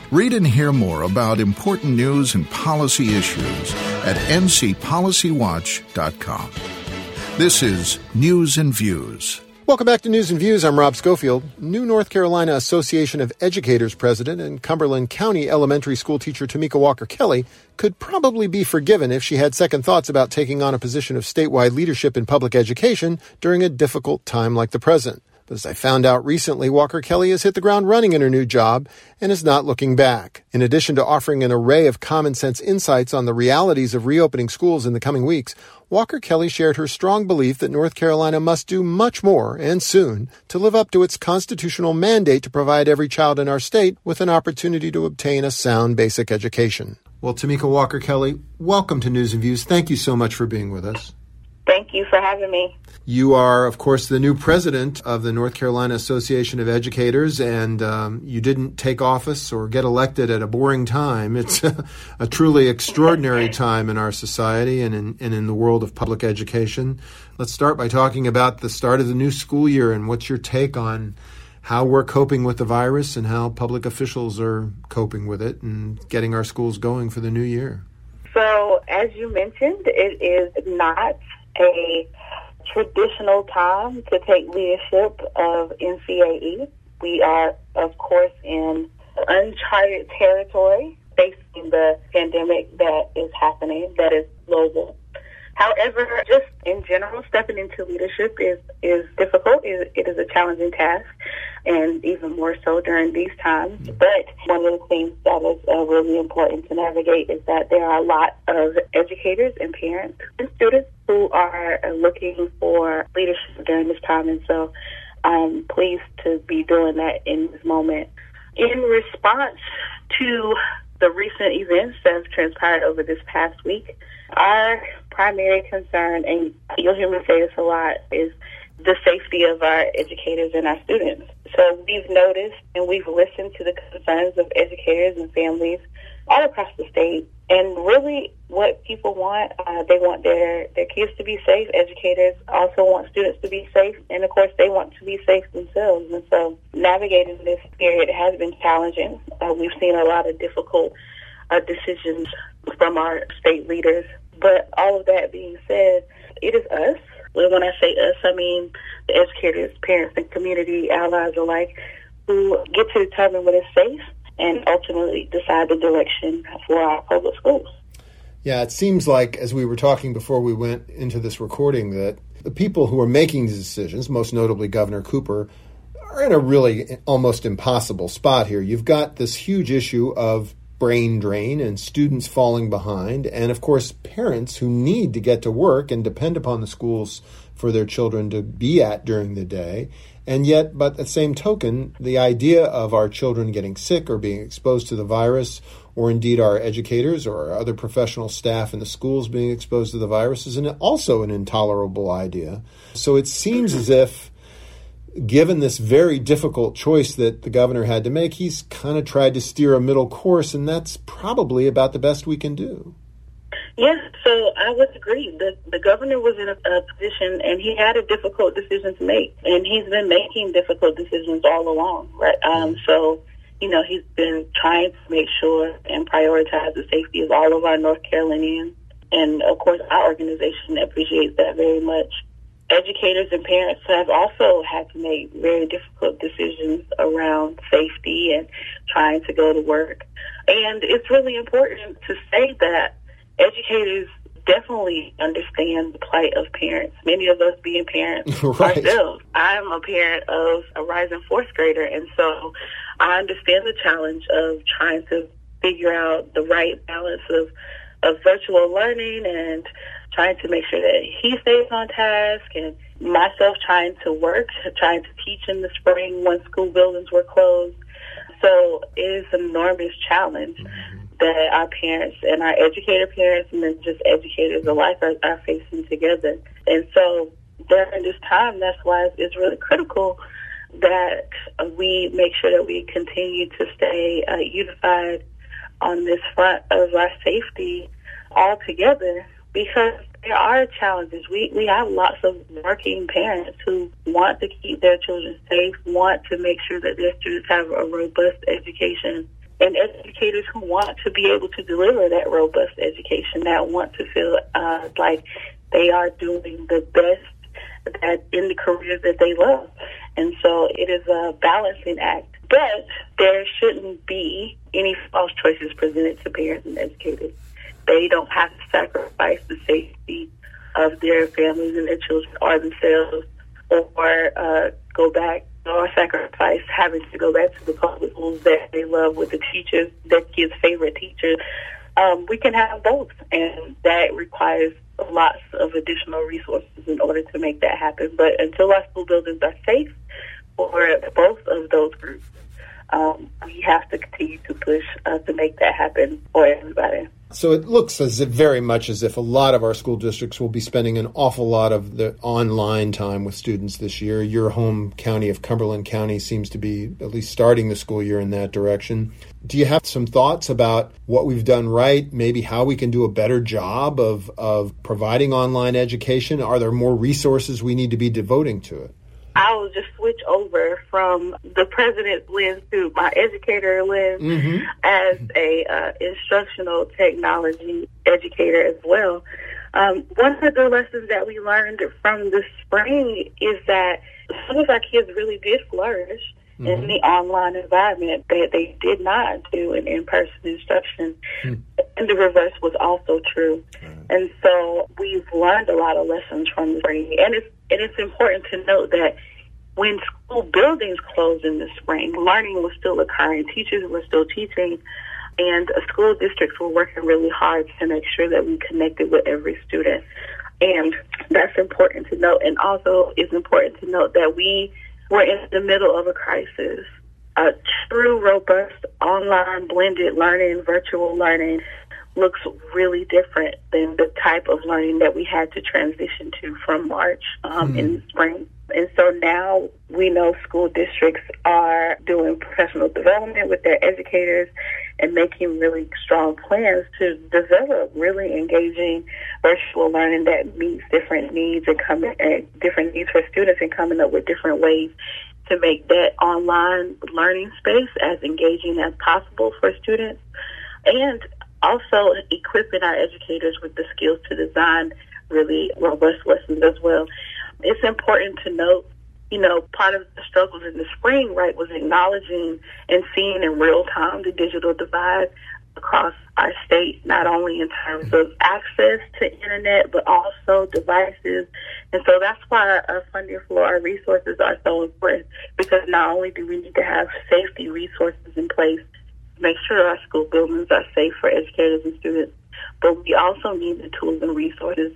Read and hear more about important news and policy issues at ncpolicywatch.com. This is News and Views. Welcome back to News and Views. I'm Rob Schofield. New North Carolina Association of Educators president and Cumberland County elementary school teacher Tamika Walker Kelly could probably be forgiven if she had second thoughts about taking on a position of statewide leadership in public education during a difficult time like the present. But as I found out recently, Walker Kelly has hit the ground running in her new job and is not looking back. In addition to offering an array of common sense insights on the realities of reopening schools in the coming weeks, Walker Kelly shared her strong belief that North Carolina must do much more, and soon, to live up to its constitutional mandate to provide every child in our state with an opportunity to obtain a sound basic education. Well, Tamika Walker Kelly, welcome to News and Views. Thank you so much for being with us. Thank you for having me. You are, of course, the new president of the North Carolina Association of Educators, and you didn't take office or get elected at a boring time. It's a truly extraordinary time in our society and in the world of public education. Let's start by talking about the start of the new school year and what's your take on how we're coping with the virus and how public officials are coping with it and getting our schools going for the new year. So, as you mentioned, it is not a traditional time to take leadership of NCAE. We are, of course, in uncharted territory facing the pandemic that is happening, that is global. However, just in general, stepping into leadership is difficult. It is a challenging task, and even more so during these times. But one of the things that is really important to navigate is that there are a lot of educators and parents and students who are looking for leadership during this time. And so I'm pleased to be doing that in this moment. In response to the recent events that have transpired over this past week, our primary concern, and you'll hear me say this a lot, is the safety of our educators and our students. So we've noticed and we've listened to the concerns of educators and families all across the state. And really what people want, they want their kids to be safe. Educators also want students to be safe. And, of course, they want to be safe themselves. And so navigating this period has been challenging. We've seen a lot of difficult decisions from our state leaders. But all of that being said, it is us. When I say us, I mean the educators, parents, and community allies alike who get to determine what is safe and ultimately decide the direction for our public schools. Yeah, it seems like, as we were talking before we went into this recording, that the people who are making these decisions, most notably Governor Cooper, are in a really almost impossible spot here. You've got this huge issue of brain drain and students falling behind, and of course parents who need to get to work and depend upon the schools for their children to be at during the day. And yet, but at the same token, the idea of our children getting sick or being exposed to the virus, or indeed our educators or our other professional staff in the schools being exposed to the virus, is also an intolerable idea. So it seems as if, given this very difficult choice that the governor had to make, he's kind of tried to steer a middle course, and that's probably about the best we can do. Yes, so I would agree. The governor was in a position, and he had a difficult decision to make, and he's been making difficult decisions all along, right? So, he's been trying to make sure and prioritize the safety of all of our North Carolinians, and, of course, our organization appreciates that very much. Educators and parents have also had to make very difficult decisions around safety and trying to go to work. And it's really important to say that educators definitely understand the plight of parents, many of us being parents right. ourselves. I'm a parent of a rising fourth grader, and so I understand the challenge of trying to figure out the right balance of virtual learning and trying to make sure that he stays on task, and myself trying to work, trying to teach in the spring when school buildings were closed. So it is an enormous challenge that our parents and our educator parents and then just educators alike are facing together. And so during this time, that's why it's really critical that we make sure that we continue to stay unified on this front of our safety all together, because there are challenges. We have lots of working parents who want to keep their children safe, want to make sure that their students have a robust education. and educators who want to be able to deliver that robust education, that want to feel like they are doing the best in the careers that they love. And so it is a balancing act. But there shouldn't be any false choices presented to parents and educators. They don't have to sacrifice the safety of their families and their children or themselves, or go back or sacrifice having to go back to the public schools that they love with the teachers, their kids' favorite teachers. We can have both, and that requires lots of additional resources in order to make that happen. But until our school buildings are safe for both of those groups, we have to continue to push to make that happen for everybody. So it looks very much as if a lot of our school districts will be spending an awful lot of the online time with students this year. Your home county of Cumberland County seems to be at least starting the school year in that direction. Do you have some thoughts about what we've done right, maybe how we can do a better job of providing online education? Are there more resources we need to be devoting to it? I will just switch over from the president's lens to my educator lens as a instructional technology educator as well. One of the lessons that we learned from the spring is that some of our kids really did flourish in the online environment, that they did not do an in-person instruction. And the reverse was also true. And so we've learned a lot of lessons from the spring. And it's important to note that when school buildings closed in the spring, learning was still occurring. Teachers were still teaching, and school districts were working really hard to make sure that we connected with every student. And that's important to note. And also it's important to note that we were in the middle of a crisis. True, robust, online, blended learning, virtual learning looks really different than the type of learning that we had to transition to from March in the spring. And so now we know school districts are doing professional development with their educators and making really strong plans to develop really engaging virtual learning that meets different needs and different needs for students, and coming up with different ways to make that online learning space as engaging as possible for students, and also equipping our educators with the skills to design really robust lessons as well. It's important to note, part of the struggles in the spring, right, was acknowledging and seeing in real time the digital divide across our state, not only in terms of access to internet, but also devices. And so that's why our funding for our resources are so important, because not only do we need to have safety resources in place to make sure our school buildings are safe for educators and students, but we also need the tools and resources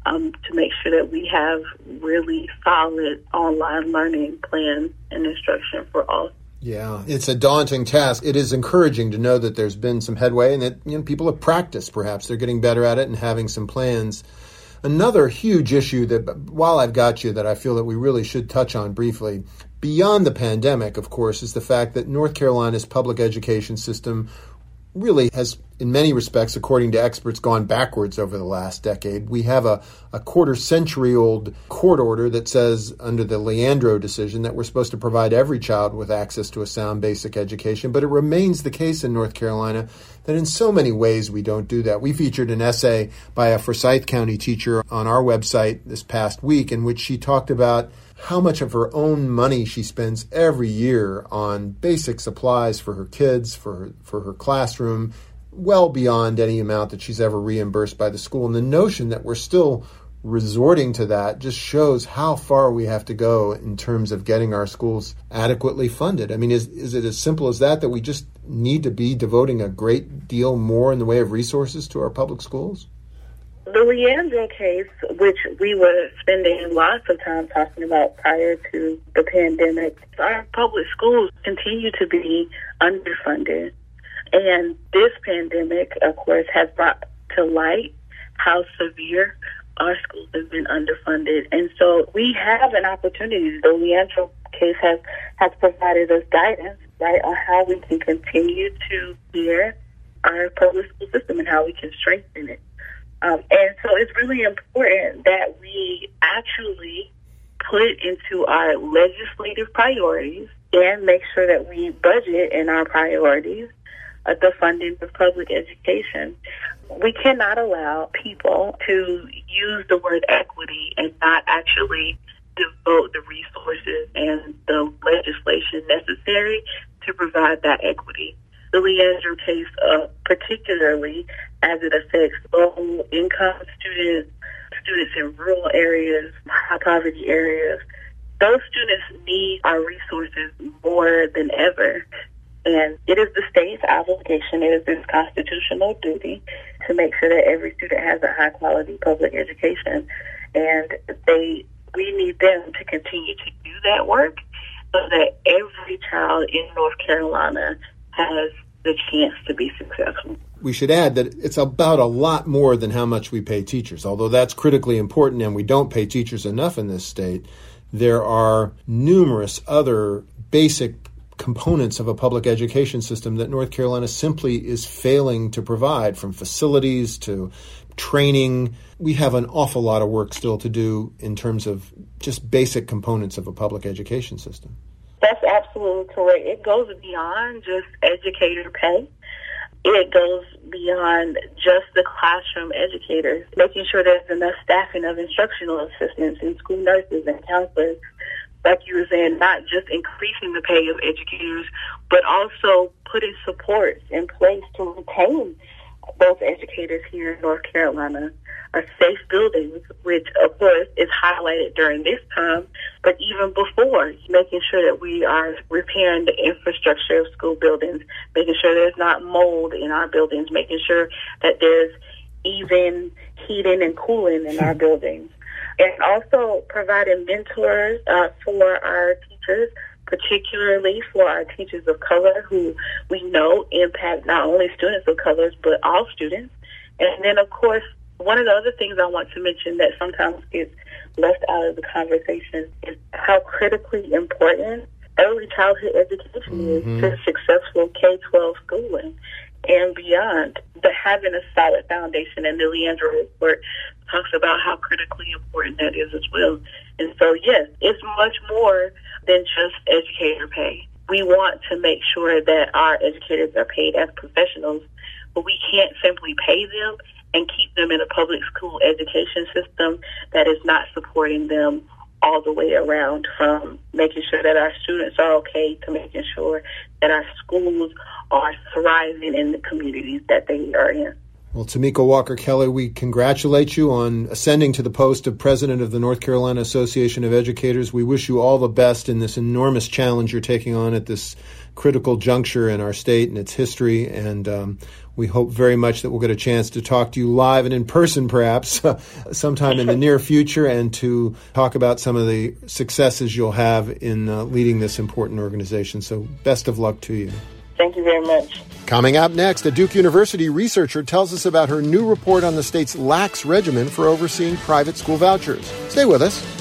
to make sure that we have really solid online learning plans and instruction for all. Yeah, it's a daunting task. It is encouraging to know that there's been some headway and that people have practiced. Perhaps they're getting better at it and having some plans. Another huge issue that, while I've got you, that I feel that we really should touch on briefly, beyond the pandemic, of course, is the fact that North Carolina's public education system really has, in many respects, according to experts, gone backwards over the last decade. We have a quarter-century-old court order that says, under the Leandro decision, that we're supposed to provide every child with access to a sound basic education, but it remains the case in North Carolina that in so many ways we don't do that. We featured an essay by a Forsyth County teacher on our website this past week in which she talked about how much of her own money she spends every year on basic supplies for her kids, for her classroom, well beyond any amount that she's ever reimbursed by the school. And the notion that we're still resorting to that just shows how far we have to go in terms of getting our schools adequately funded. I mean, is it as simple as that we just need to be devoting a great deal more in the way of resources to our public schools? The Leandro case, which we were spending lots of time talking about prior to the pandemic, our public schools continue to be underfunded. And this pandemic, of course, has brought to light how severe our schools have been underfunded. And so we have an opportunity. The Leandro case has provided us guidance, right, on how we can continue to steer our public school system and how we can strengthen it. And so it's really important that we actually put into our legislative priorities and make sure that we budget in our priorities the funding of public education. We cannot allow people to use the word equity and not actually devote the resources and the legislation necessary to provide that equity. The Leandro case, particularly as it affects low-income students, students in rural areas, high-poverty areas, those students need our resources more than ever. And it is the state's obligation, it is its constitutional duty to make sure that every student has a high-quality public education. And we need them to continue to do that work so that every child in North Carolina has the chance to be successful. We should add that it's about a lot more than how much we pay teachers. Although that's critically important and we don't pay teachers enough in this state, there are numerous other basic components of a public education system that North Carolina simply is failing to provide, from facilities to training. We have an awful lot of work still to do in terms of just basic components of a public education system. That's absolutely correct. It goes beyond just educator pay. It goes beyond just the classroom educators, making sure there's enough staffing of instructional assistants and school nurses and counselors. Like you were saying, not just increasing the pay of educators, but also putting supports in place to retain those educators here in North Carolina. Our safe buildings, which of course is highlighted during this time, but even before, making sure that we are repairing the infrastructure of school buildings, making sure there's not mold in our buildings, making sure that there's even heating and cooling in our buildings. And also providing mentors for our teachers, particularly for our teachers of color, who we know impact not only students of color, but all students. And then, of course, one of the other things I want to mention that sometimes gets left out of the conversation is how critically important early childhood education is to successful K-12 schooling and beyond. But having a solid foundation, and the Leandro report talks about how critically important that is as well. And so, yes, it's much more than just educator pay. We want to make sure that our educators are paid as professionals, but we can't simply pay them and keep them in a public school education system that is not supporting them all the way around, from making sure that our students are okay to making sure that our schools are thriving in the communities that they are in. Well, Tamika Walker-Kelly, we congratulate you on ascending to the post of president of the North Carolina Association of Educators. We wish you all the best in this enormous challenge you're taking on at this critical juncture in our state and its history. And we hope very much that we'll get a chance to talk to you live and in person, perhaps, sometime in the near future, and to talk about some of the successes you'll have in leading this important organization. So best of luck to you. Thank you very much. Coming up next, a Duke University researcher tells us about her new report on the state's lax regimen for overseeing private school vouchers. Stay with us.